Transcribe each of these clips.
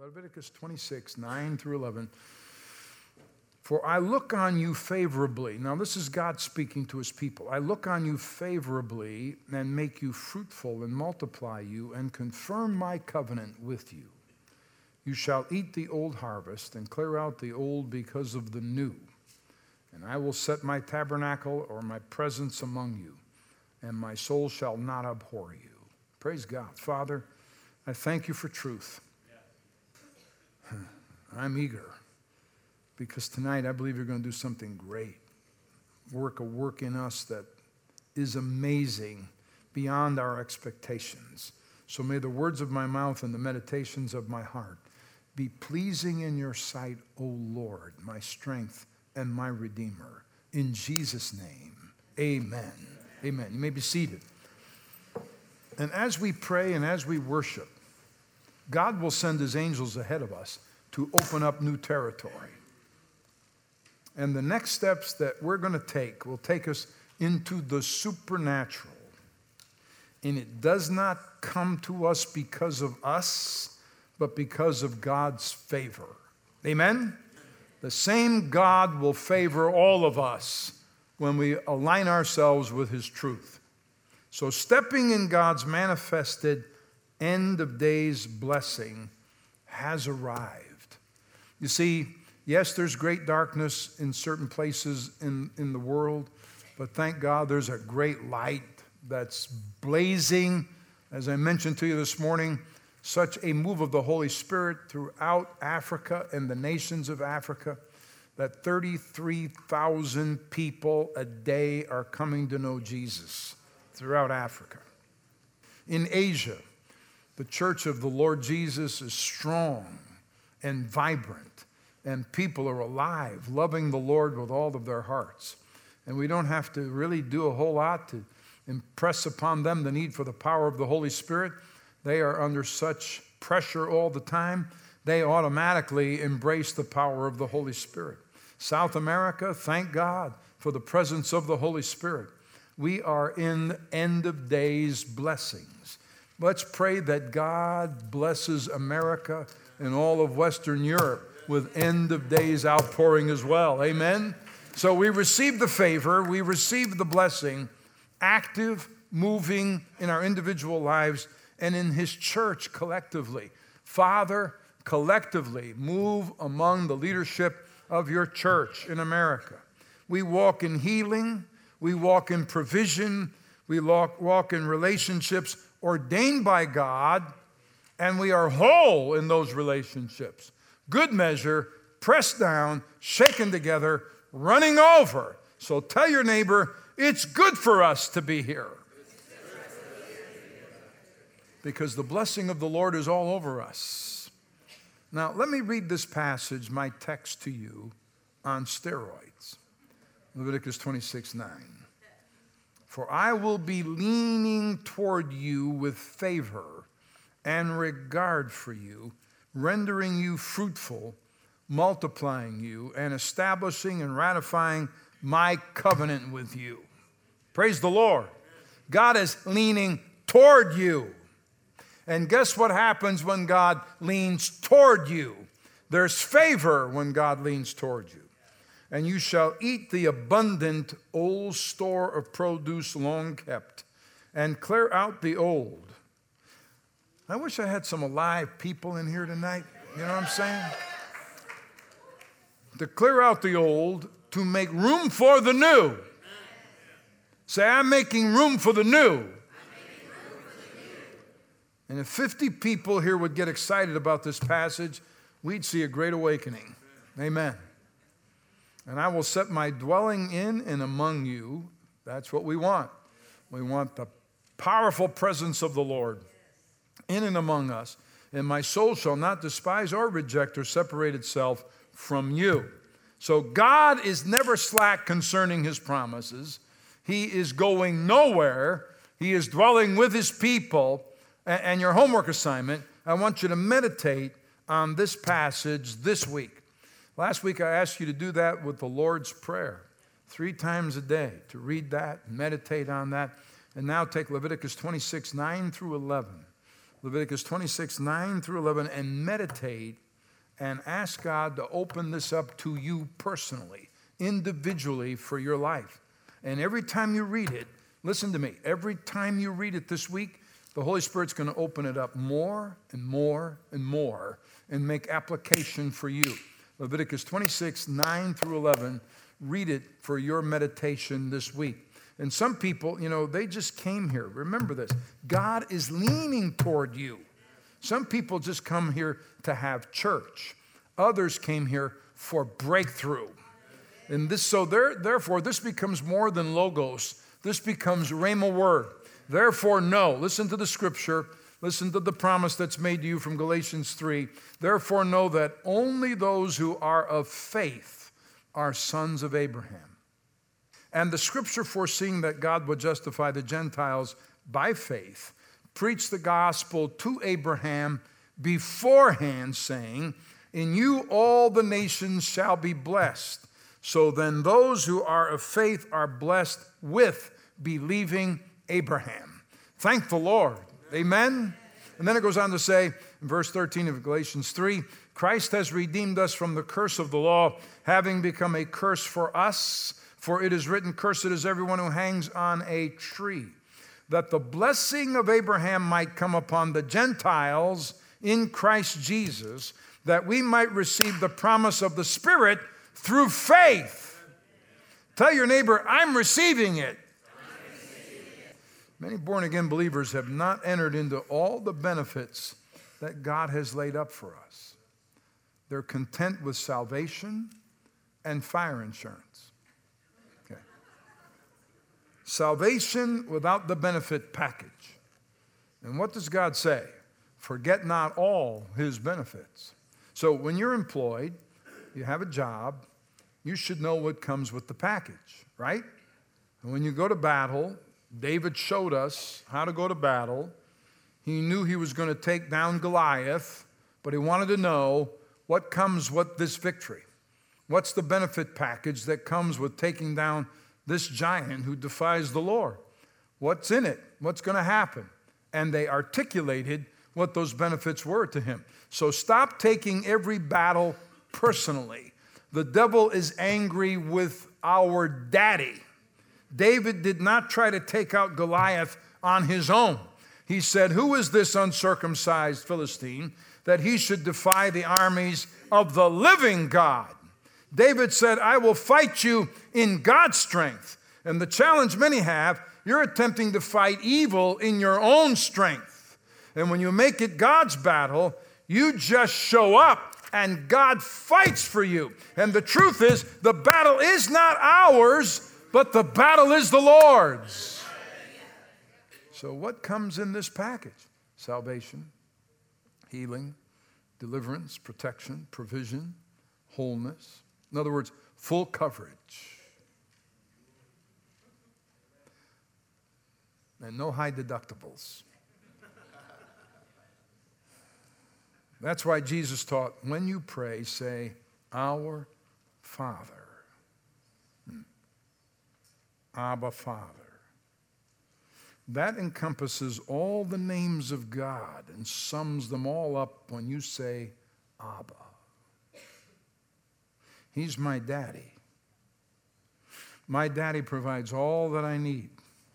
Leviticus 26, 9 through 11. For I look on you favorably. Now this is God speaking to his people. I look on you favorably and make you fruitful and multiply you and confirm my covenant with you. You shall eat the old harvest and clear out the old because of the new. And I will set my tabernacle or my presence among you, and my soul shall not abhor you. Praise God. Father, I thank you for truth. I'm eager because tonight I believe you're going to do something great. Work a work in us that is amazing beyond our expectations. So may the words of my mouth and the meditations of my heart be pleasing in your sight, O Lord, my strength and my Redeemer. In Jesus' name, amen. Amen. You may be seated. And as we pray and as we worship, God will send his angels ahead of us to open up new territory. And the next steps that we're going to take will take us into the supernatural. And it does not come to us because of us, but because of God's favor. Amen? The same God will favor all of us when we align ourselves with his truth. So stepping in God's manifested end of days blessing has arrived. You see, yes, there's great darkness in certain places in the world, but thank God there's a great light that's blazing. As I mentioned to you this morning, such a move of the Holy Spirit throughout Africa and the nations of Africa that 33,000 people a day are coming to know Jesus throughout Africa. In Asia, the church of the Lord Jesus is strong and vibrant, and people are alive, loving the Lord with all of their hearts. And we don't have to really do a whole lot to impress upon them the need for the power of the Holy Spirit. They are under such pressure all the time, they automatically embrace the power of the Holy Spirit. South America, thank God for the presence of the Holy Spirit. We are in end of days blessings. Let's pray that God blesses America and all of Western Europe with end of days outpouring as well. Amen? So we receive the favor, we receive the blessing, active, moving in our individual lives and in his church collectively. Father, collectively move among the leadership of your church in America. We walk in healing, we walk in provision, we walk in relationships ordained by God, and we are whole in those relationships. Good measure, pressed down, shaken together, running over. So tell your neighbor, it's good for us to be here. Because the blessing of the Lord is all over us. Now, let me read this passage, my text to you, on steroids. Leviticus 26, 9. For I will be leaning toward you with favor and regard for you, rendering you fruitful, multiplying you, and establishing and ratifying my covenant with you. Praise the Lord. God is leaning toward you. And guess what happens when God leans toward you? There's favor when God leans toward you. And you shall eat the abundant old store of produce long kept, and clear out the old. I wish I had some alive people in here tonight. You know what I'm saying? To clear out the old, to make room for the new. Say, I'm making room for the new. And if 50 people here would get excited about this passage, we'd see a great awakening. Amen. And I will set my dwelling in and among you. That's what we want. We want the powerful presence of the Lord in and among us. And my soul shall not despise or reject or separate itself from you. So God is never slack concerning his promises. He is going nowhere. He is dwelling with his people. And your homework assignment, I want you to meditate on this passage this week. Last week I asked you to do that with the Lord's Prayer 3 times a day, to read that, meditate on that. And now take Leviticus 26, 9 through 11. Leviticus 26, 9 through 11, and meditate and ask God to open this up to you personally, individually for your life. And every time you read it, listen to me, every time you read it this week, the Holy Spirit's going to open it up more and more and more and make application for you. Leviticus 26, 9 through 11, read it for your meditation this week. And some people, they just came here. Remember this. God is leaning toward you. Some people just come here to have church. Others came here for breakthrough. And therefore, this becomes more than logos. This becomes rhema word. Therefore, know. Listen to the scripture. Listen to the promise that's made to you from Galatians 3. Therefore, know that only those who are of faith are sons of Abraham. And the scripture foreseeing that God would justify the Gentiles by faith preached the gospel to Abraham beforehand, saying, in you all the nations shall be blessed. So then those who are of faith are blessed with believing Abraham. Thank the Lord. Amen? And then it goes on to say, in verse 13 of Galatians 3, Christ has redeemed us from the curse of the law, having become a curse for us. For it is written, cursed is everyone who hangs on a tree, that the blessing of Abraham might come upon the Gentiles in Christ Jesus, that we might receive the promise of the Spirit through faith. Tell your neighbor, I'm receiving it. Many born-again believers have not entered into all the benefits that God has laid up for us. They're content with salvation and fire insurance. Salvation without the benefit package. And what does God say? Forget not all his benefits. So when you're employed, you have a job, you should know what comes with the package, right? And when you go to battle, David showed us how to go to battle. He knew he was going to take down Goliath, but he wanted to know what comes with this victory. What's the benefit package that comes with taking down this giant who defies the Lord? What's in it? What's going to happen? And they articulated what those benefits were to him. So stop taking every battle personally. The devil is angry with our daddy. David did not try to take out Goliath on his own. He said, who is this uncircumcised Philistine that he should defy the armies of the living God? David said, I will fight you in God's strength. And the challenge many have, you're attempting to fight evil in your own strength. And when you make it God's battle, you just show up and God fights for you. And the truth is, the battle is not ours, but the battle is the Lord's. So what comes in this package? Salvation, healing, deliverance, protection, provision, wholeness. In other words, full coverage. And no high deductibles. That's why Jesus taught, when you pray, say, Our Father. Abba, Father. That encompasses all the names of God and sums them all up when you say, Abba. He's my daddy. My daddy provides all that I need.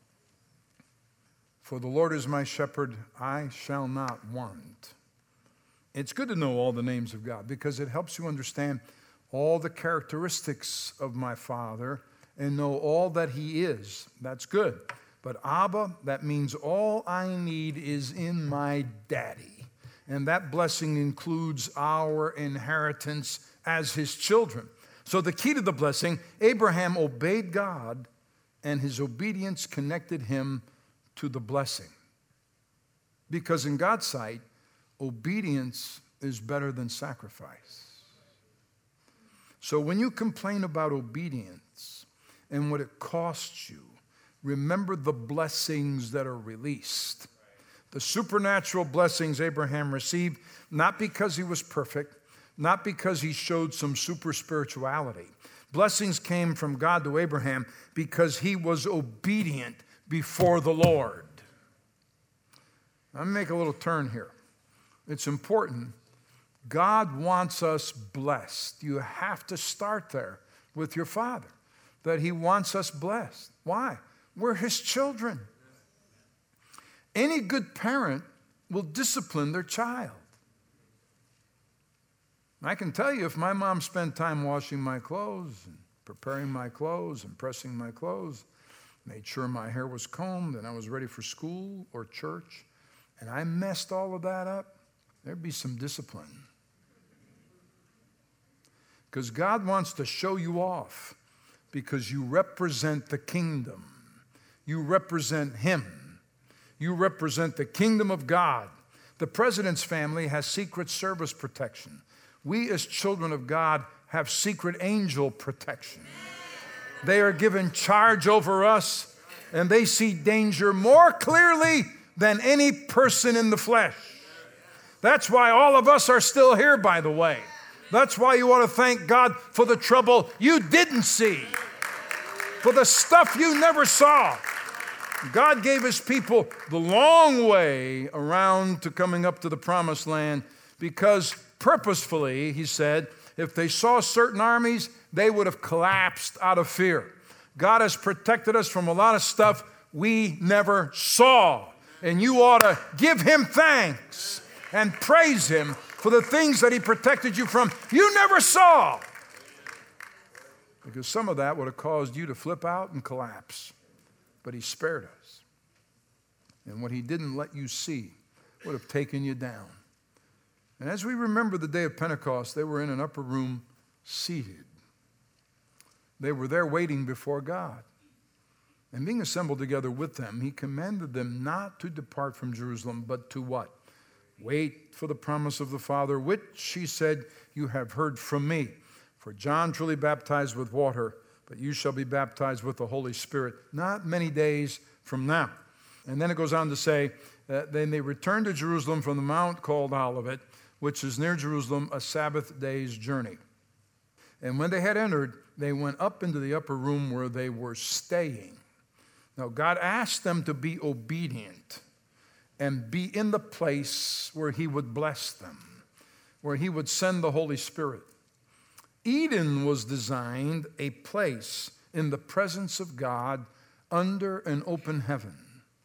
For the Lord is my shepherd, I shall not want. It's good to know all the names of God because it helps you understand all the characteristics of my Father and know all that he is. That's good. But Abba, that means all I need is in my daddy. And that blessing includes our inheritance as his children. So the key to the blessing, Abraham obeyed God, and his obedience connected him to the blessing. Because in God's sight, obedience is better than sacrifice. So when you complain about obedience and what it costs you, remember the blessings that are released. The supernatural blessings Abraham received, not because he was perfect, not because he showed some super spirituality. Blessings came from God to Abraham because he was obedient before the Lord. I'm going to make a little turn here. It's important. God wants us blessed. You have to start there with your Father, that He wants us blessed. Why? We're His children. Any good parent will discipline their child. I can tell you, if my mom spent time washing my clothes and preparing my clothes and pressing my clothes, made sure my hair was combed and I was ready for school or church, and I messed all of that up, there'd be some discipline. Because God wants to show you off, because you represent the kingdom. You represent Him. You represent the kingdom of God. The president's family has Secret Service protection. We as children of God have secret angel protection. They are given charge over us, and they see danger more clearly than any person in the flesh. That's why all of us are still here, by the way. That's why you ought to thank God for the trouble you didn't see, for the stuff you never saw. God gave His people the long way around to coming up to the promised land, because purposefully, He said, if they saw certain armies, they would have collapsed out of fear. God has protected us from a lot of stuff we never saw. And you ought to give Him thanks and praise Him for the things that He protected you from you never saw. Because some of that would have caused you to flip out and collapse. But He spared us. And what He didn't let you see would have taken you down. And as we remember the day of Pentecost, they were in an upper room seated. They were there waiting before God. And being assembled together with them, He commanded them not to depart from Jerusalem, but to what? Wait for the promise of the Father, which He said, you have heard from me. For John truly baptized with water, but you shall be baptized with the Holy Spirit not many days from now. And then it goes on to say, then they returned to Jerusalem from the mount called Olivet, which is near Jerusalem, a Sabbath day's journey. And when they had entered, they went up into the upper room where they were staying. Now, God asked them to be obedient and be in the place where He would bless them, where He would send the Holy Spirit. Eden was designed a place in the presence of God under an open heaven.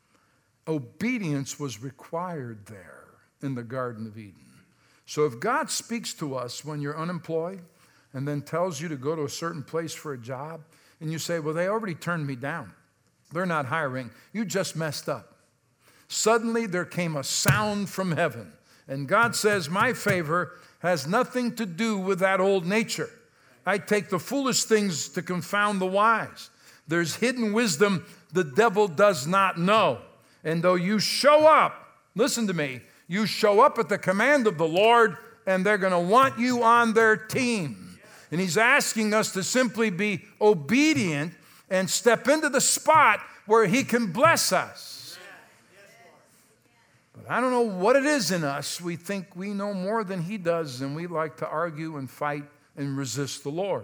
Obedience was required there in the Garden of Eden. So if God speaks to us when you're unemployed and then tells you to go to a certain place for a job, and you say, well, they already turned me down. They're not hiring. You just messed up. Suddenly there came a sound from heaven. And God says, my favor has nothing to do with that old nature. I take the foolish things to confound the wise. There's hidden wisdom the devil does not know. And though you show up, listen to me, you show up at the command of the Lord, and they're going to want you on their team. And He's asking us to simply be obedient and step into the spot where He can bless us. But I don't know what it is in us. We think we know more than He does, and we like to argue and fight and resist the Lord.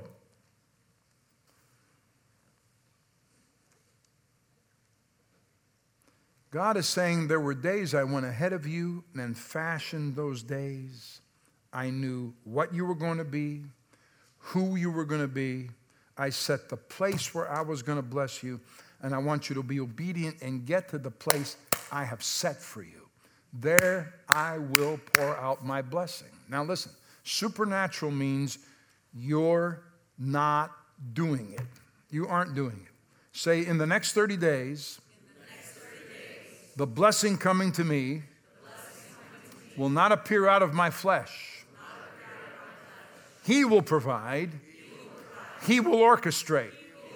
God is saying, there were days I went ahead of you and fashioned those days. I knew what you were going to be, who you were going to be. I set the place where I was going to bless you, and I want you to be obedient and get to the place I have set for you. There I will pour out my blessing. Now listen, supernatural means you're not doing it. You aren't doing it. Say, in the next 30 days, the blessing coming to me will not appear out of my flesh. He will provide. He will orchestrate.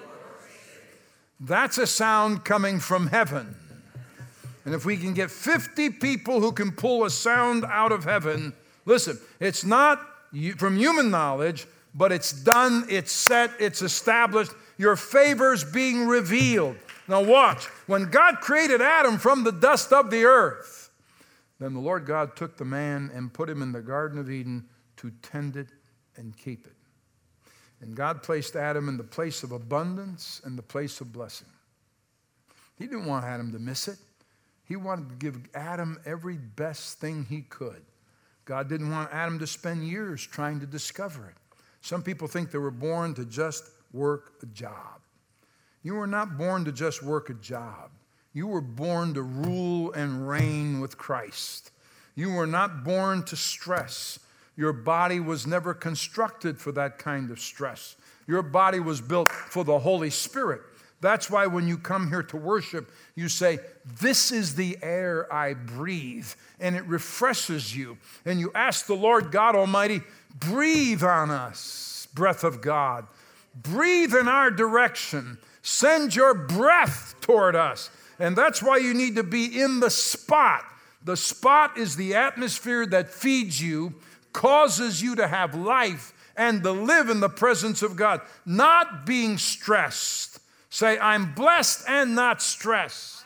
That's a sound coming from heaven. And if we can get 50 people who can pull a sound out of heaven, listen, it's not from human knowledge, but it's done, it's set, it's established. Your favor's being revealed. Now watch, when God created Adam from the dust of the earth, then the Lord God took the man and put him in the Garden of Eden to tend it and keep it. And God placed Adam in the place of abundance and the place of blessing. He didn't want Adam to miss it. He wanted to give Adam every best thing he could. God didn't want Adam to spend years trying to discover it. Some people think they were born to just work a job. You were not born to just work a job. You were born to rule and reign with Christ. You were not born to stress. Your body was never constructed for that kind of stress. Your body was built for the Holy Spirit. That's why when you come here to worship, you say, this is the air I breathe, and it refreshes you. And you ask the Lord God Almighty, breathe on us, breath of God. Breathe in our direction. Send your breath toward us. And that's why you need to be in the spot. The spot is the atmosphere that feeds you, causes you to have life, and to live in the presence of God, not being stressed. Say, I'm blessed and not stressed.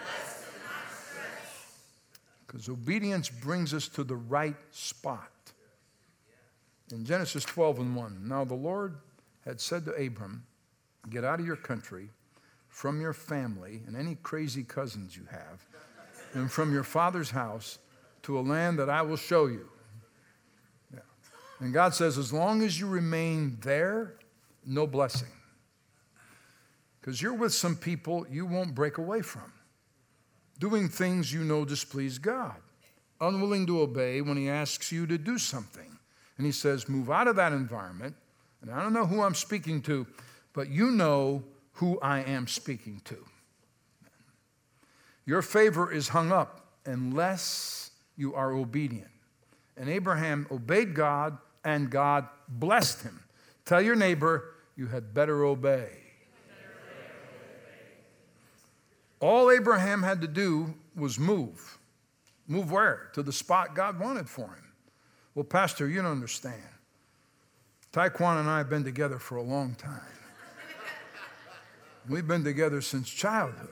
Because obedience brings us to the right spot. In Genesis 12:1, now the Lord had said to Abram, get out of your country, from your family and any crazy cousins you have, and from your father's house to a land that I will show you. Yeah. And God says, as long as you remain there, no blessing. Because you're with some people you won't break away from, doing things you know displease God, unwilling to obey when he asks you to do something. And he says, move out of that environment. And I don't know who I'm speaking to, but you know who I am speaking to. Your favor is hung up unless you are obedient. And Abraham obeyed God, and God blessed him. Tell your neighbor, you had better obey. All Abraham had to do was move. Move where? To the spot God wanted for him. Well, Pastor, you don't understand. Taekwon and I have been together for a long time. We've been together since childhood.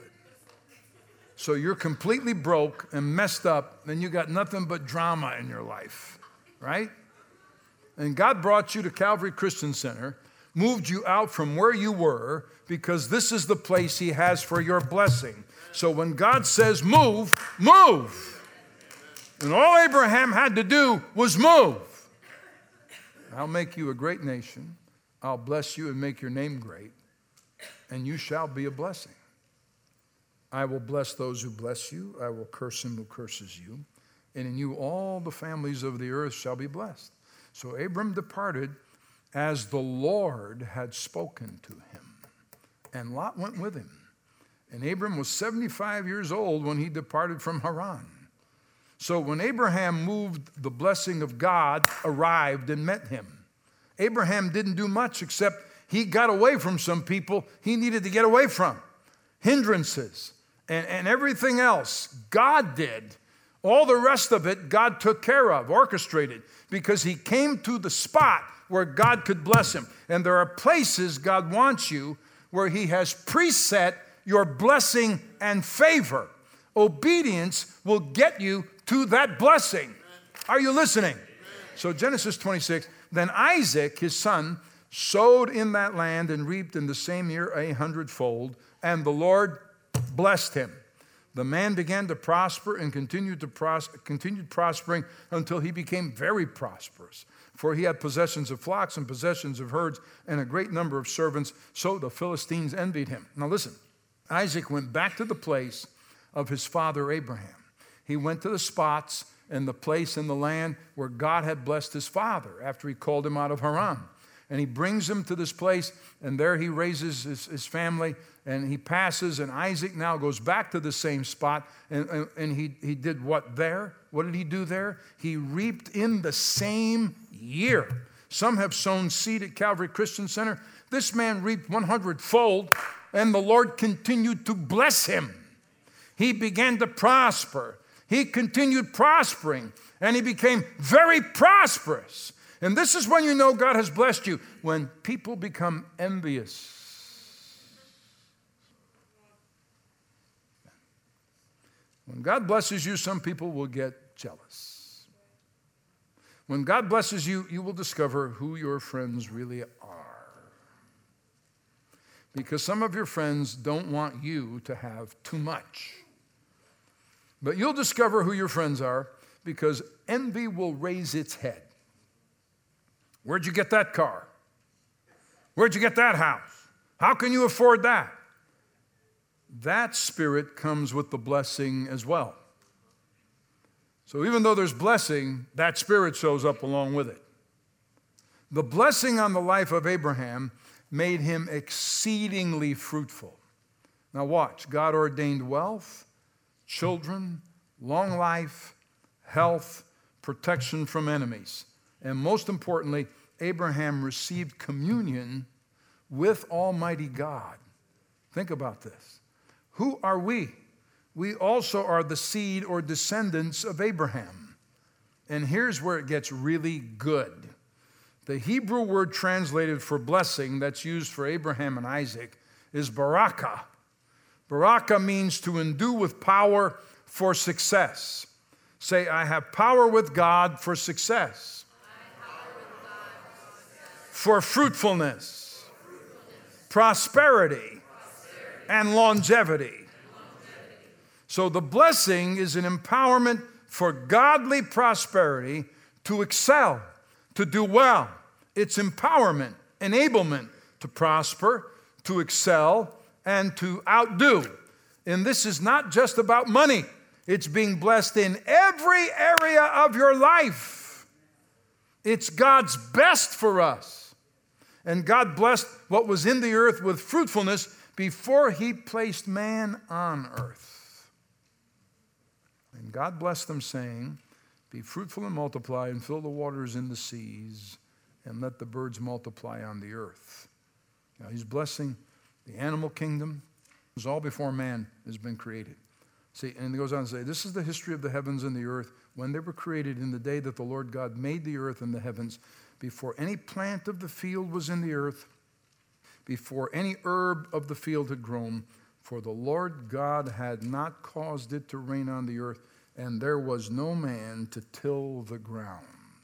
So you're completely broke and messed up, and you got nothing but drama in your life, right? And God brought you to Calvary Christian Center, moved you out from where you were, because this is the place he has for your blessing. So when God says move, move. And all Abraham had to do was move. I'll make you a great nation. I'll bless you and make your name great. And you shall be a blessing. I will bless those who bless you. I will curse him who curses you. And in you all the families of the earth shall be blessed. So Abram departed as the Lord had spoken to him. And Lot went with him. And Abram was 75 years old when he departed from Haran. So when Abraham moved, the blessing of God arrived and met him. Abraham didn't do much except he got away from some people he needed to get away from. Hindrances and everything else God did. All the rest of it God took care of, orchestrated, because he came to the spot where God could bless him. And there are places God wants you where he has preset your blessing and favor. Obedience will get you to that blessing. Are you listening? So Genesis 26, then Isaac, his son, sowed in that land and reaped in the same year 100-fold, and the Lord blessed him. The man began to prosper and continued prospering until he became very prosperous. For he had possessions of flocks and possessions of herds and a great number of servants, so the Philistines envied him. Now listen, Isaac went back to the place of his father Abraham. He went to the spots and the place in the land where God had blessed his father after he called him out of Haran. And he brings him to this place, and there he raises his family, and he passes, and Isaac now goes back to the same spot, and he did what there? What did he do there? He reaped in the same year. Some have sown seed at Calvary Christian Center. This man reaped 100-fold, and the Lord continued to bless him. He began to prosper. He continued prospering, and he became very prosperous. And this is when you know God has blessed you, when people become envious. When God blesses you, some people will get jealous. When God blesses you, you will discover who your friends really are. Because some of your friends don't want you to have too much. But you'll discover who your friends are because envy will raise its head. Where'd you get that car? Where'd you get that house? How can you afford that? That spirit comes with the blessing as well. So even though there's blessing, that spirit shows up along with it. The blessing on the life of Abraham made him exceedingly fruitful. Now watch, God ordained wealth, children, long life, health, protection from enemies. And most importantly, Abraham received communion with Almighty God. Think about this. Who are we? We also are the seed or descendants of Abraham. And here's where it gets really good. The Hebrew word translated for blessing that's used for Abraham and Isaac is barakah. Barakah means to endue with power for success. Say, I have power with God for success. For fruitfulness, prosperity, and longevity. So the blessing is an empowerment for godly prosperity to excel, to do well. It's empowerment, enablement to prosper, to excel, and to outdo. And this is not just about money. It's being blessed in every area of your life. It's God's best for us. And God blessed what was in the earth with fruitfulness before he placed man on earth. And God blessed them, saying, be fruitful and multiply, and fill the waters in the seas, and let the birds multiply on the earth. Now he's blessing the animal kingdom. It was all before man has been created. See, and it goes on to say, this is the history of the heavens and the earth when they were created in the day that the Lord God made the earth and the heavens, before any plant of the field was in the earth, before any herb of the field had grown, for the Lord God had not caused it to rain on the earth, and there was no man to till the ground.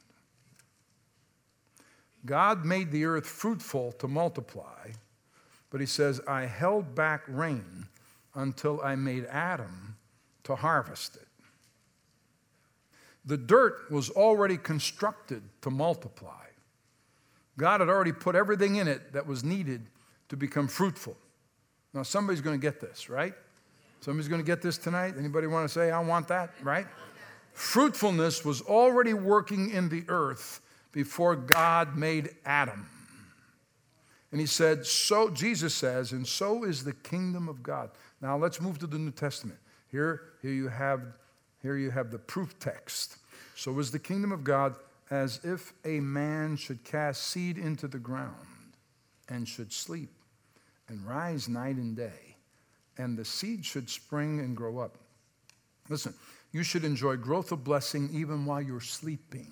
God made the earth fruitful to multiply, but he says, I held back rain until I made Adam to harvest it. The dirt was already constructed to multiply. God had already put everything in it that was needed to become fruitful. Now, somebody's going to get this, right? Somebody's going to get this tonight. Anybody want to say, I want that, right? Fruitfulness was already working in the earth before God made Adam. And he said, so, Jesus says, and so is the kingdom of God. Now, let's move to the New Testament. Here you have the proof text. So is the kingdom of God as if a man should cast seed into the ground and should sleep and rise night and day, and the seed should spring and grow up. Listen, you should enjoy growth of blessing even while you're sleeping.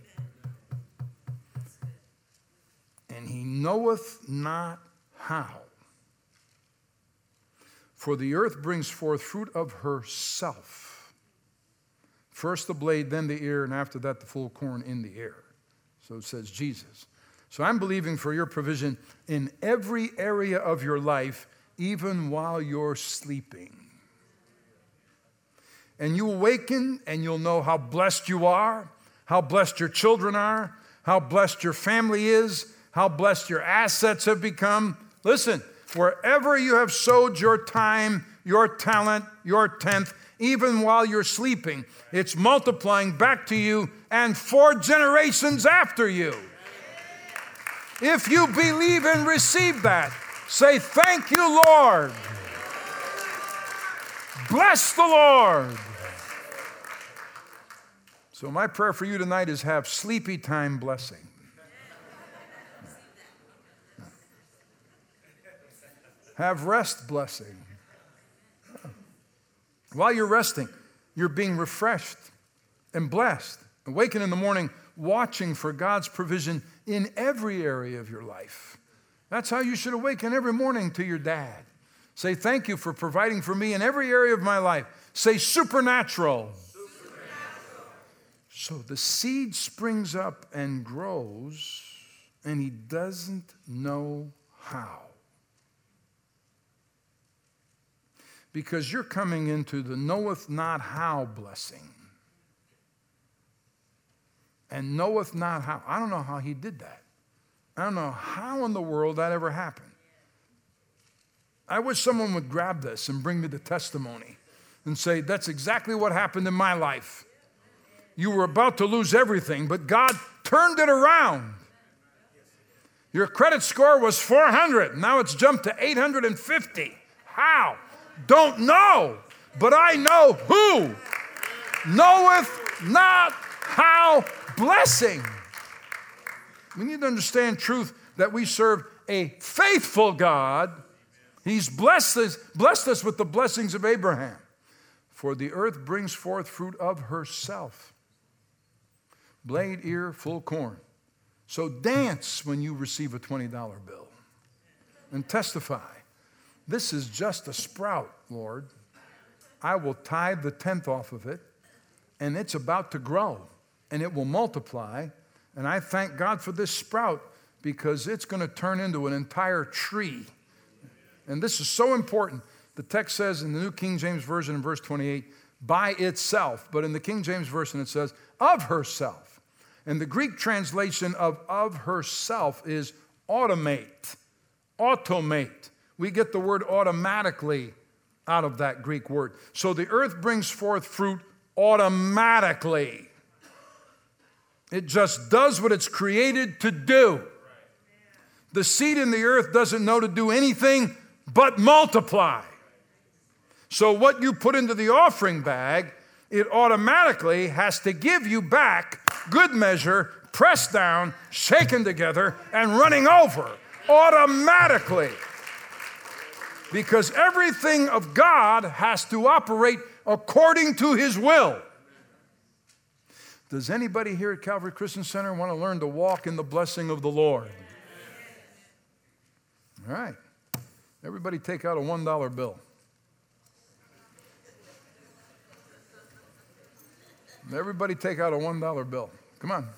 And he knoweth not how. For the earth brings forth fruit of herself. First the blade, then the ear, and after that the full corn in the ear. So it says Jesus. So I'm believing for your provision in every area of your life, even while you're sleeping. And you awaken and you'll know how blessed you are, how blessed your children are, how blessed your family is, how blessed your assets have become. Listen, wherever you have sowed your time, your talent, your tenth, even while you're sleeping, it's multiplying back to you and 4 generations after you. If you believe and receive that, say, thank you, Lord. Bless the Lord. So my prayer for you tonight is have sleepy time blessing. Have rest blessing. While you're resting, you're being refreshed and blessed. Awaken in the morning, watching for God's provision in every area of your life. That's how you should awaken every morning to your dad. Say, thank you for providing for me in every area of my life. Say, supernatural. So the seed springs up and grows, and he doesn't know how. because you're coming into the knoweth not how blessing. And knoweth not how. I don't know how he did that. I don't know how in the world that ever happened. I wish someone would grab this and bring me the testimony and say, that's exactly what happened in my life. You were about to lose everything, but God turned it around. Your credit score was 400. Now it's jumped to 850. How? Don't know. But I know who knoweth not how blessing. We need to understand truth that we serve a faithful God. He's blessed us with the blessings of Abraham. For the earth brings forth fruit of herself. Blade, ear, full corn. So dance when you receive a $20 bill and testify. This is just a sprout, Lord. I will tithe the 10th off of it, and it's about to grow, and it will multiply. And I thank God for this sprout because it's going to turn into an entire tree. And this is so important. The text says in the New King James Version in verse 28, by itself. But in the King James Version it says, of herself. And the Greek translation of herself is automate. Automate. We get the word automatically out of that Greek word. So the earth brings forth fruit automatically. It just does what it's created to do. The seed in the earth doesn't know to do anything but multiply. So what you put into the offering bag, it automatically has to give you back good measure, pressed down, shaken together, and running over. Automatically. Because everything of God has to operate according to His will. Does anybody here at Calvary Christian Center want to learn to walk in the blessing of the Lord? All right. Everybody take out a $1 bill. Everybody take out a $1 bill. Come on.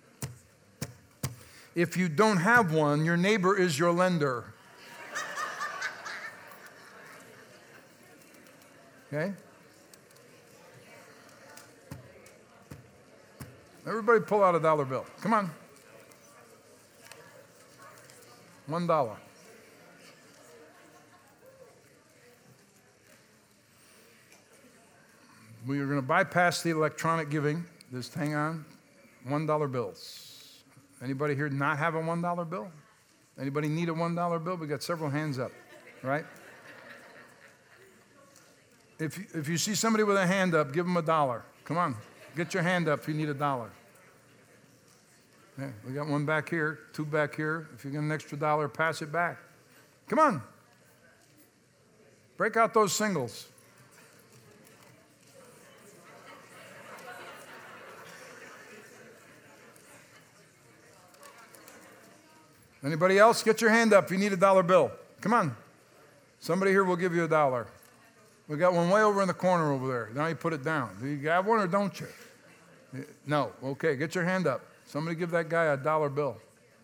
If you don't have one, your neighbor is your lender. Okay? Everybody pull out a $1 bill. Come on. $1. We are going to bypass the electronic giving. Just hang on. $1 bills. Anybody here not have a $1 bill? Anybody need a $1 bill? We got several hands up, right? If you see somebody with a hand up, give them $1. Come on. Get your hand up if you need $1. Okay, we got one back here, two back here. If you get an extra $1, pass it back. Come on. Break out those singles. Anybody else? Get your hand up if you need a $1 bill. Come on. Somebody here will give you $1. We got one way over in the corner over there. Now you put it down. Do you have one or don't you? No. Okay, get your hand up. Somebody give that guy a $1 bill.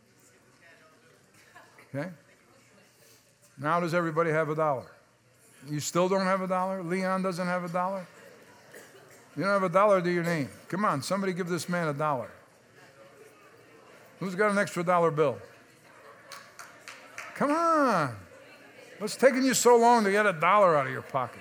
Okay? Now does everybody have $1? You still don't have $1? Leon doesn't have $1? You don't have $1 to your name. Come on, somebody give this man $1. Who's got an extra $1 bill? Come on. What's taking you so long to get $1 out of your pocket?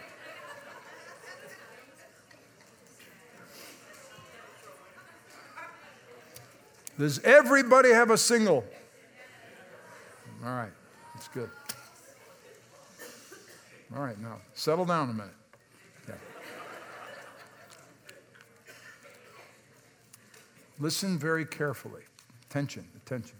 Does everybody have a single? All right, that's good. All right, now settle down a minute. Okay. Listen very carefully. Attention, attention.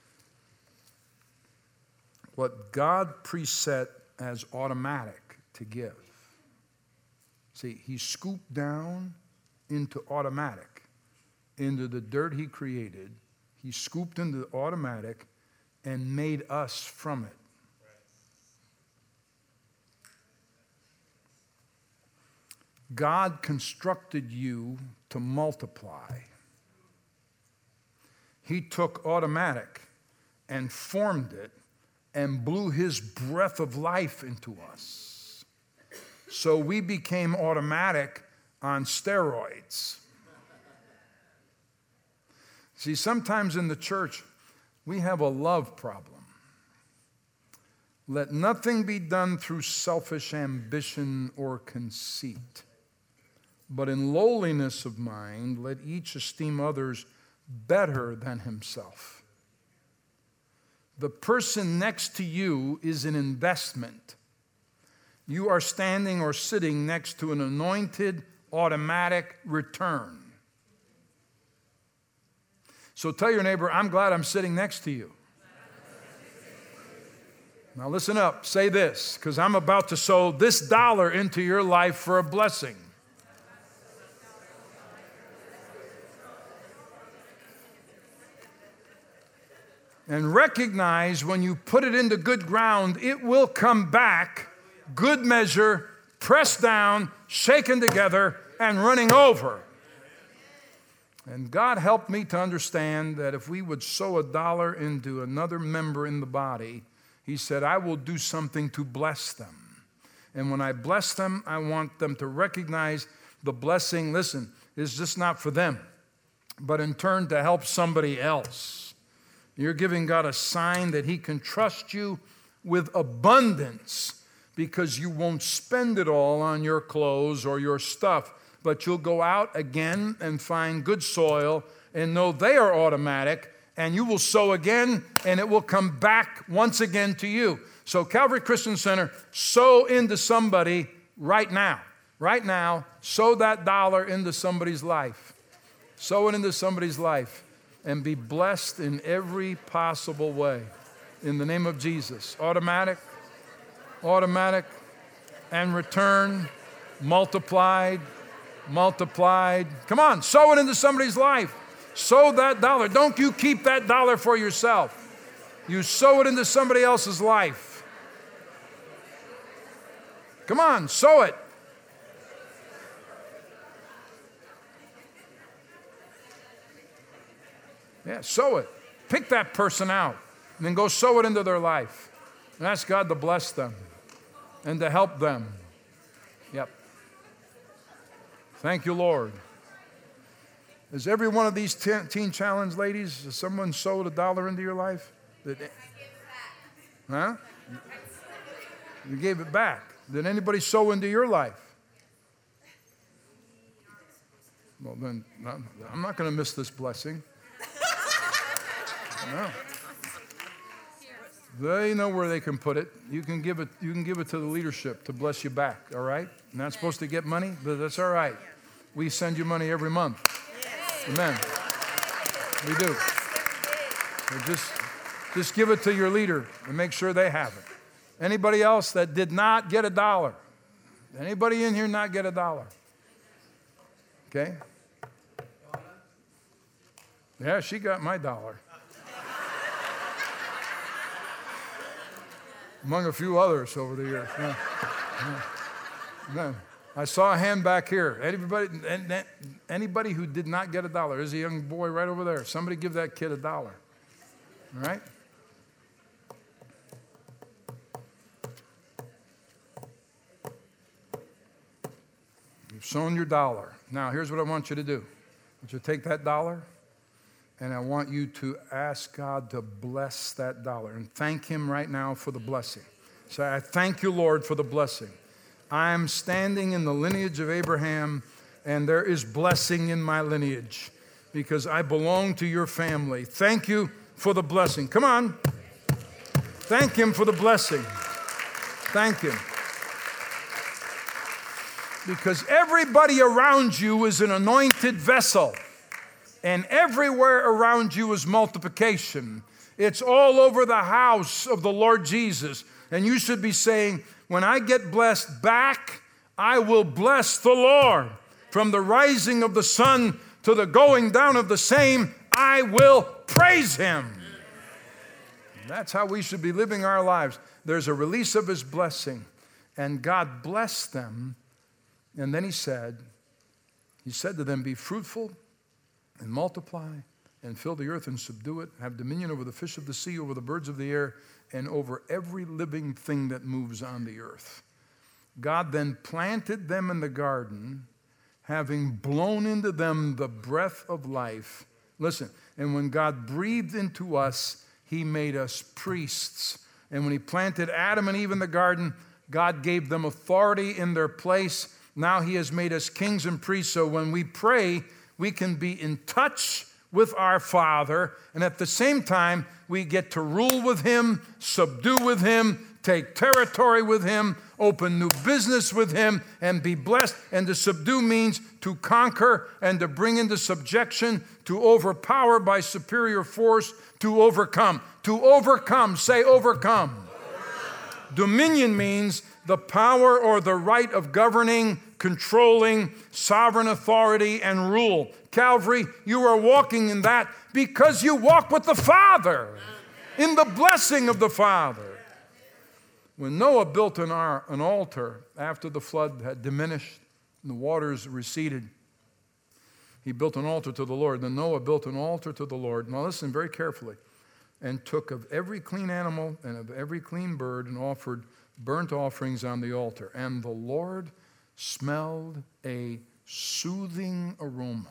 What God preset as automatic to give. See, He scooped down into automatic. Into the dirt He created. He scooped into the automatic and made us from it. God constructed you to multiply. He took automatic and formed it and blew His breath of life into us. So we became automatic on steroids. See, sometimes in the church, we have a love problem. Let nothing be done through selfish ambition or conceit, but in lowliness of mind, let each esteem others better than himself. The person next to you is an investment. You are standing or sitting next to an anointed automatic return. So tell your neighbor, I'm glad I'm sitting next to you. Now listen up, say this, because I'm about to sow this dollar into your life for a blessing. And recognize when you put it into good ground, it will come back, good measure, pressed down, shaken together, and running over. And God helped me to understand that if we would sow a dollar into another member in the body, He said, I will do something to bless them. And when I bless them, I want them to recognize the blessing, listen, is just not for them, but in turn to help somebody else. You're giving God a sign that He can trust you with abundance because you won't spend it all on your clothes or your stuff, but you'll go out again and find good soil and know they are automatic, and you will sow again and it will come back once again to you. So Calvary Christian Center, sow into somebody right now. Right now, sow that dollar into somebody's life. Sow it into somebody's life. And be blessed in every possible way. In the name of Jesus. Automatic, and return, multiplied. Come on, sow it into somebody's life. Sow that dollar. Don't you keep that dollar for yourself. You sow it into somebody else's life. Come on, sow it. Yeah, sow it. Pick that person out and then go sow it into their life. And ask God to bless them and to help them. Yep. Thank you, Lord. Is every one of these teen challenge ladies, has someone sowed a dollar into your life? Huh? You gave it back. Did anybody sow into your life? Well, then, I'm not going to miss this blessing. No. They know where they can put it. You can give it to the leadership to bless you back, all right? You're not supposed to get money, but that's all right. We send you money every month. Amen. We do. So just give it to your leader and make sure they have it. Anybody else that did not get a dollar? Anybody in here not get a dollar? Okay? Yeah, she got my dollar. Among a few others over the years. Yeah. I saw a hand back here. Anybody who did not get a dollar? There's a young boy right over there. Somebody give that kid a dollar. All right? You've sown your dollar. Now, here's what I want you to do. I want you to take that dollar, and I want you to ask God to bless that dollar and thank Him right now for the blessing. Say, I thank you, Lord, for the blessing. I'm standing in the lineage of Abraham, and there is blessing in my lineage because I belong to your family. Thank you for the blessing. Come on. Thank Him for the blessing. Thank Him. Because everybody around you is an anointed vessel. And everywhere around you is multiplication. It's all over the house of the Lord Jesus. And you should be saying, when I get blessed back, I will bless the Lord. From the rising of the sun to the going down of the same, I will praise Him. That's how we should be living our lives. There's a release of His blessing. And God blessed them. And then He said to them, be fruitful and multiply and fill the earth and subdue it, have dominion over the fish of the sea, over the birds of the air, and over every living thing that moves on the earth. God then planted them in the garden, having blown into them the breath of life. Listen, and when God breathed into us, he made us priests. And when he planted Adam and Eve in the garden, God gave them authority in their place. Now he has made us kings and priests, so when we pray, we can be in touch with our Father, and at the same time, we get to rule with him, subdue with him, take territory with him, open new business with him, and be blessed. And to subdue means to conquer and to bring into subjection, to overpower by superior force, to overcome. To overcome, say overcome. Dominion means the power or the right of governing, controlling, sovereign authority, and rule. Calvary, you are walking in that because you walk with the Father, in the blessing of the Father. When Noah built an altar after the flood had diminished and the waters receded, he built an altar to the Lord. Then Noah built an altar to the Lord. Now listen very carefully. And took of every clean animal and of every clean bird and offered burnt offerings on the altar. And the Lord smelled a soothing aroma.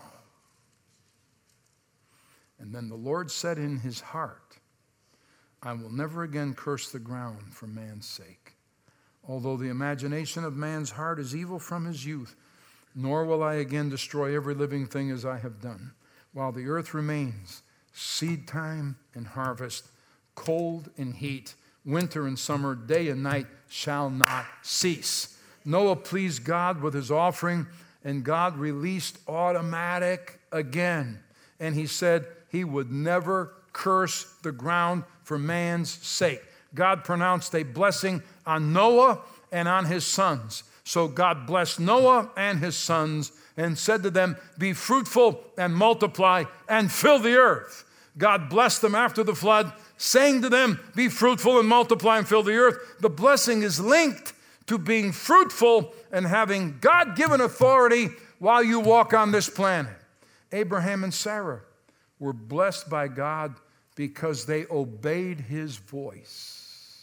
And then the Lord said in his heart, I will never again curse the ground for man's sake, although the imagination of man's heart is evil from his youth, nor will I again destroy every living thing as I have done. While the earth remains, seed time and harvest, cold and heat, winter and summer, day and night shall not cease. Noah pleased God with his offering, and God released automatic again. And he said he would never curse the ground for man's sake. God pronounced a blessing on Noah and on his sons. So God blessed Noah and his sons and said to them, be fruitful and multiply and fill the earth. God blessed them after the flood, saying to them, be fruitful and multiply and fill the earth. The blessing is linked to being fruitful and having God-given authority while you walk on this planet. Abraham and Sarah were blessed by God because they obeyed his voice.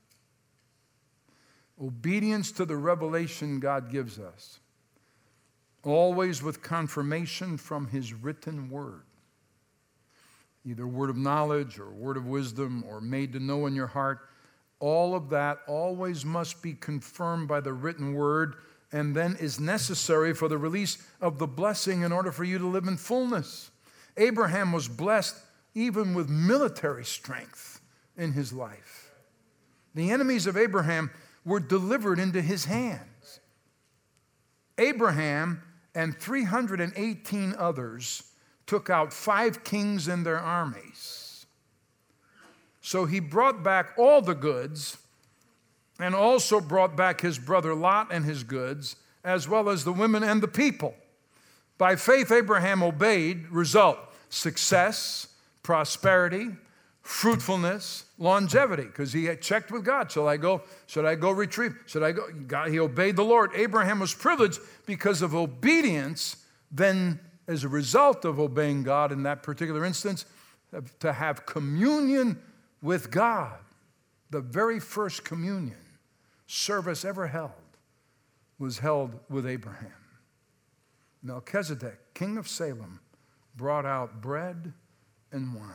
Obedience to the revelation God gives us, always with confirmation from his written word. Either word of knowledge or word of wisdom or made to know in your heart. All of that always must be confirmed by the written word and then is necessary for the release of the blessing in order for you to live in fullness. Abraham was blessed even with military strength in his life. The enemies of Abraham were delivered into his hands. Abraham and 318 others took out 5 kings and their armies. So he brought back all the goods and also brought back his brother Lot and his goods, as well as the women and the people. By faith, Abraham obeyed. Result, success, prosperity, fruitfulness, longevity, because he had checked with God. Should I go retrieve? Should I go? God, he obeyed the Lord. Abraham was privileged because of obedience. Then, as a result of obeying God in that particular instance, to have communion with God. The very first communion service ever held was held with Abraham. Melchizedek, king of Salem, brought out bread and wine.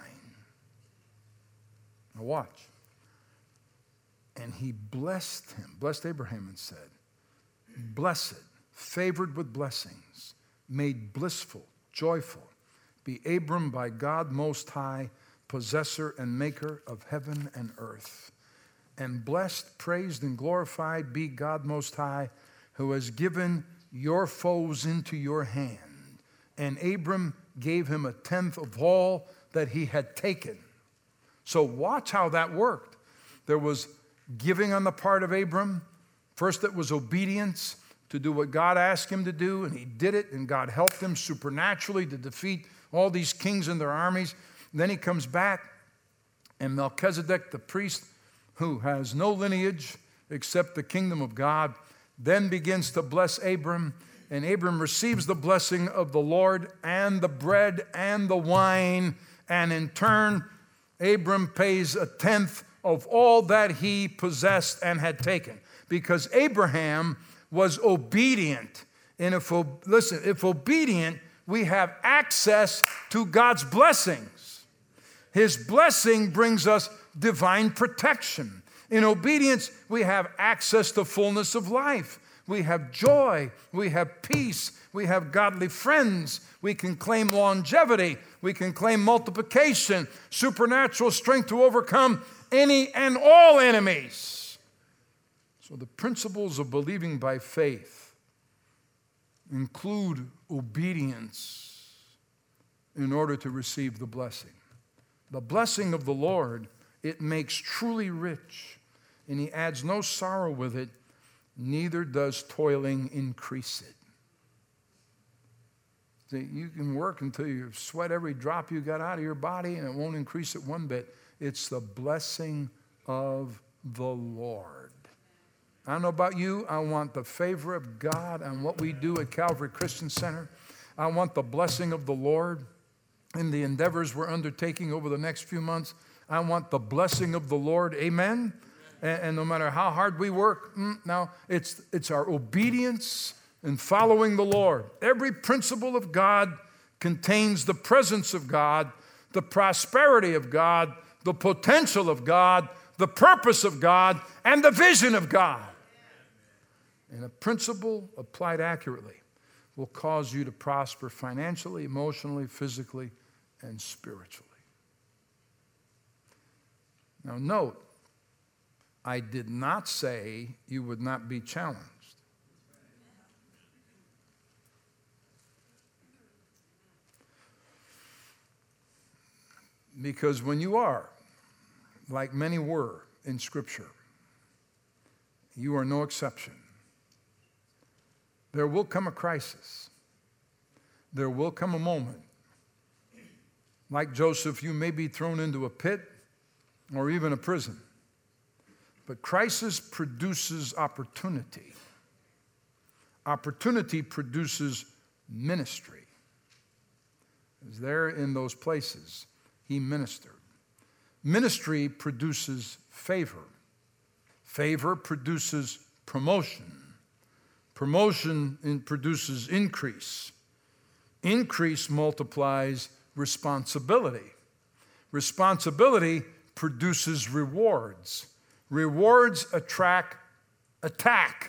Now watch. And he blessed him, blessed Abraham and said, blessed, favored with blessings, made blissful, joyful, be Abram by God Most High, possessor and maker of heaven and earth. And blessed, praised, and glorified be God Most High, who has given your foes into your hand. And Abram gave him 1/10 of all that he had taken. So watch how that worked. There was giving on the part of Abram. First, it was obedience to do what God asked him to do, and he did it, and God helped him supernaturally to defeat all these kings and their armies. And then he comes back, and Melchizedek, the priest, who has no lineage except the kingdom of God, then begins to bless Abram, and Abram receives the blessing of the Lord and the bread and the wine, and in turn, Abram pays 1/10 of all that he possessed and had taken. because Abraham was obedient. And if obedient, we have access to God's blessings. His blessing brings us divine protection. In obedience, we have access to fullness of life. We have joy. We have peace. We have godly friends. We can claim longevity. We can claim multiplication, supernatural strength to overcome any and all enemies. So the principles of believing by faith include obedience in order to receive the blessing. The blessing of the Lord, it makes truly rich, and He adds no sorrow with it, neither does toiling increase it. See, you can work until you sweat every drop you got out of your body, and it won't increase it one bit. It's the blessing of the Lord. I don't know about you. I want the favor of God on what we do at Calvary Christian Center. I want the blessing of the Lord in the endeavors we're undertaking over the next few months. I want the blessing of the Lord. Amen? And no matter how hard we work, now it's our obedience and following the Lord. Every principle of God contains the presence of God, the prosperity of God, the potential of God, the purpose of God, and the vision of God. And a principle applied accurately will cause you to prosper financially, emotionally, physically, and spiritually. Now note, I did not say you would not be challenged. Because when you are, like many were in Scripture, you are no exception. There will come a crisis. There will come a moment. Like Joseph, you may be thrown into a pit or even a prison. But crisis produces opportunity. Opportunity produces ministry. As there in those places, he ministered. Ministry produces favor. Favor produces promotion. Promotion produces increase. Increase multiplies responsibility. Responsibility produces rewards. Rewards attract attack.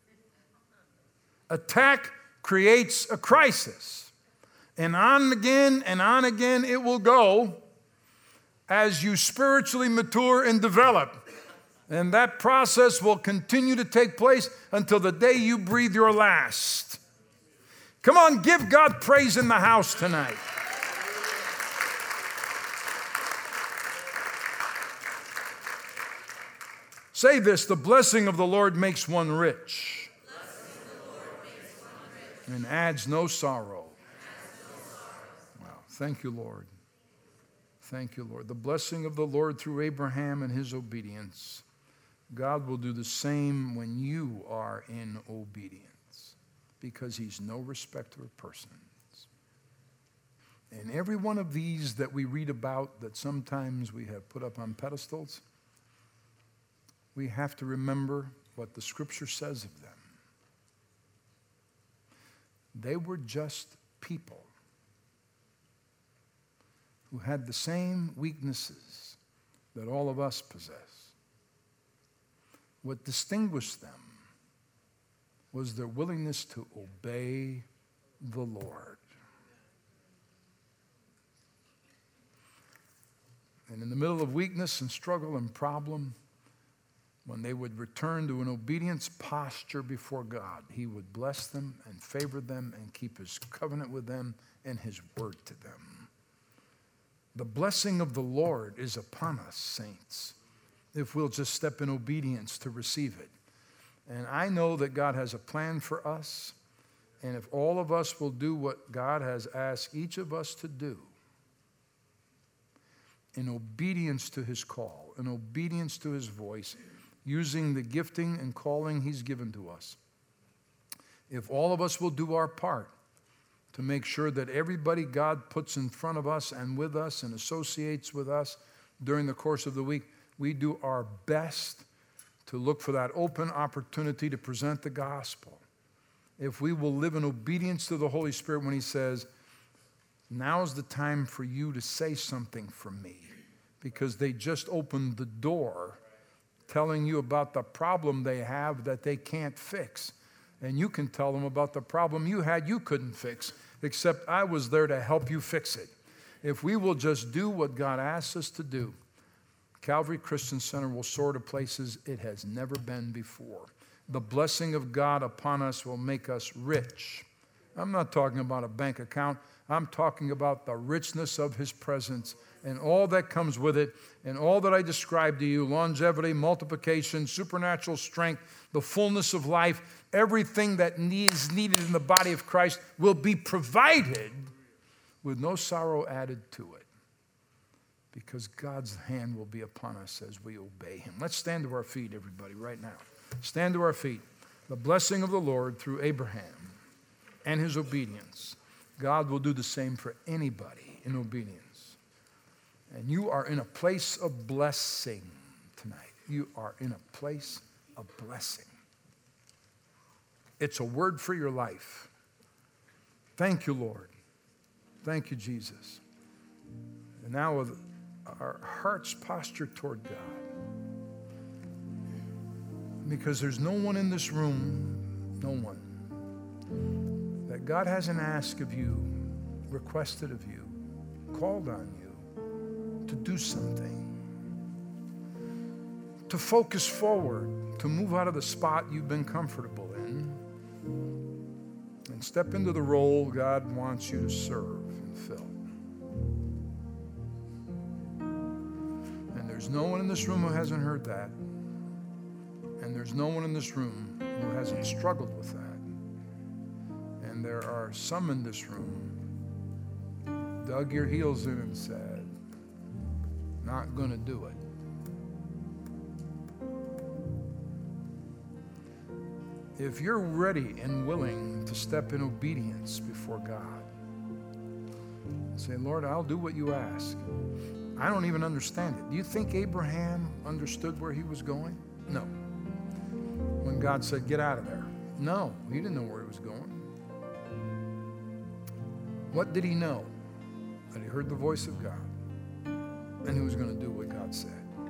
Attack creates a crisis. And on again it will go as you spiritually mature and develop. And that process will continue to take place until the day you breathe your last. Come on, give God praise in the house tonight. Say this, the blessing of the Lord makes one rich and adds no sorrow. Wow, thank you, Lord. Thank you, Lord. The blessing of the Lord through Abraham and his obedience. God will do the same when you are in obedience, because he's no respecter of persons. And every one of these that we read about that sometimes we have put up on pedestals, we have to remember what the Scripture says of them. They were just people who had the same weaknesses that all of us possess. What distinguished them was their willingness to obey the Lord. And in the middle of weakness and struggle and problem, when they would return to an obedience posture before God, he would bless them and favor them and keep his covenant with them and his word to them. The blessing of the Lord is upon us, saints, if we'll just step in obedience to receive it. And I know that God has a plan for us, and if all of us will do what God has asked each of us to do, in obedience to his call, in obedience to his voice, using the gifting and calling he's given to us, if all of us will do our part to make sure that everybody God puts in front of us and with us and associates with us during the course of the week, we do our best to look for that open opportunity to present the gospel. If we will live in obedience to the Holy Spirit when he says, now's the time for you to say something for me, because they just opened the door telling you about the problem they have that they can't fix. And you can tell them about the problem you had you couldn't fix, except I was there to help you fix it. If we will just do what God asks us to do, Calvary Christian Center will soar to places it has never been before. The blessing of God upon us will make us rich. I'm not talking about a bank account. I'm talking about the richness of his presence and all that comes with it, and all that I described to you: longevity, multiplication, supernatural strength, the fullness of life. Everything that is needed in the body of Christ will be provided with no sorrow added to it, because God's hand will be upon us as we obey him. Let's stand to our feet, everybody, right now. Stand to our feet. The blessing of the Lord through Abraham and his obedience. God will do the same for anybody in obedience. And you are in a place of blessing tonight. You are in a place of blessing. It's a word for your life. Thank you, Lord. Thank you, Jesus. And now with our hearts postured toward God, because there's no one in this room, no one, that God hasn't asked of you, requested of you, called on you to do something, to focus forward, to move out of the spot you've been comfortable in and step into the role God wants you to serve and fill. And there's no one in this room who hasn't heard that. And there's no one in this room who hasn't struggled with that. And there are some in this room dug your heels in and said, not going to do it. If you're ready and willing to step in obedience before God, say, Lord, I'll do what you ask. I don't even understand it. Do you think Abraham understood where he was going? No. When God said, get out of there. No, he didn't know where he was going. What did he know? That he heard the voice of God and he was going to do what God said.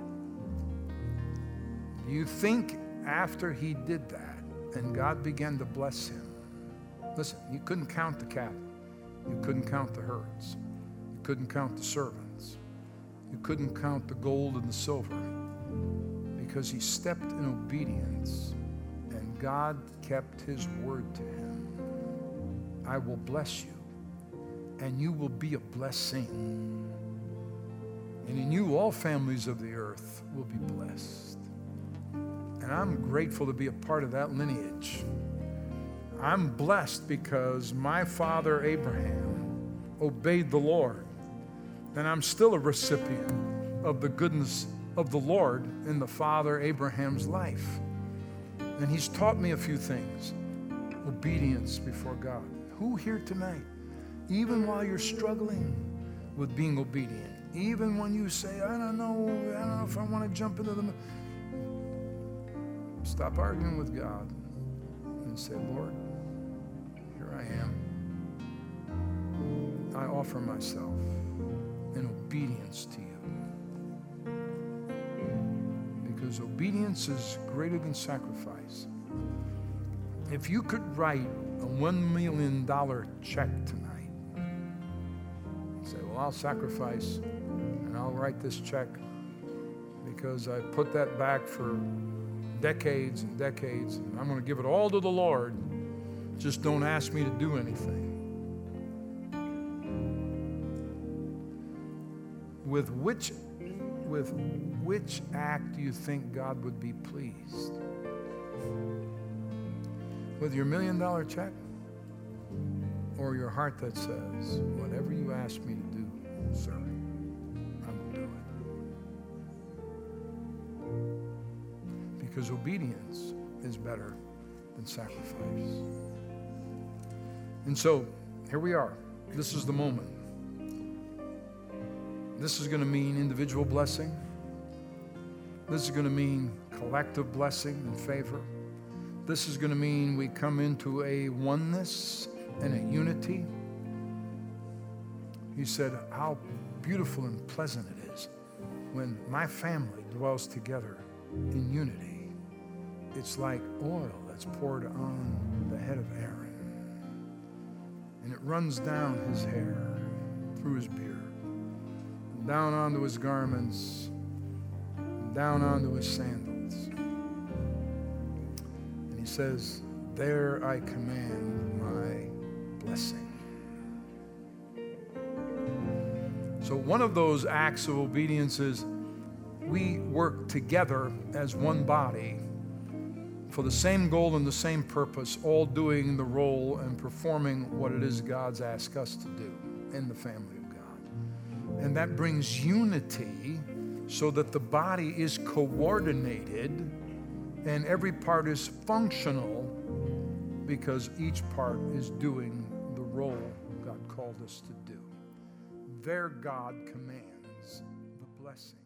Do you think after he did that and God began to bless him? Listen, you couldn't count the cattle. You couldn't count the herds. You couldn't count the servants. You couldn't count the gold and the silver, because he stepped in obedience and God kept his word to him. I will bless you and you will be a blessing. And in you, all families of the earth will be blessed. And I'm grateful to be a part of that lineage. I'm blessed because my father Abraham obeyed the Lord. And I'm still a recipient of the goodness of the Lord in the father Abraham's life. And he's taught me a few things. Obedience before God. Who here tonight, even while you're struggling with being obedient, even when you say, I don't know if I want to jump into the... Stop arguing with God and say, Lord, here I am. I offer myself in obedience to you. Because obedience is greater than sacrifice. If you could write a $1 million check tonight, say, well, I'll sacrifice and I'll write this check because I put that back for decades and decades, and I'm going to give it all to the Lord. Just don't ask me to do anything. With which act do you think God would be pleased? With your $1 million check? Or your heart that says, whatever you ask me to do, sir, I will do it. Because obedience is better than sacrifice. And so, here we are. This is the moment. This is going to mean individual blessing. This is going to mean collective blessing and favor. This is going to mean we come into a oneness and a unity. He said, how beautiful and pleasant it is when my family dwells together in unity. It's like oil that's poured on the head of Aaron, and it runs down his hair, through his beard, down onto his garments, down onto his sandals. And he says, there I command my blessing. So one of those acts of obedience is we work together as one body for the same goal and the same purpose, all doing the role and performing what it is God's asked us to do in the family of God. And that brings unity so that the body is coordinated and every part is functional because each part is doing the role God called us to do. There God commands the blessing.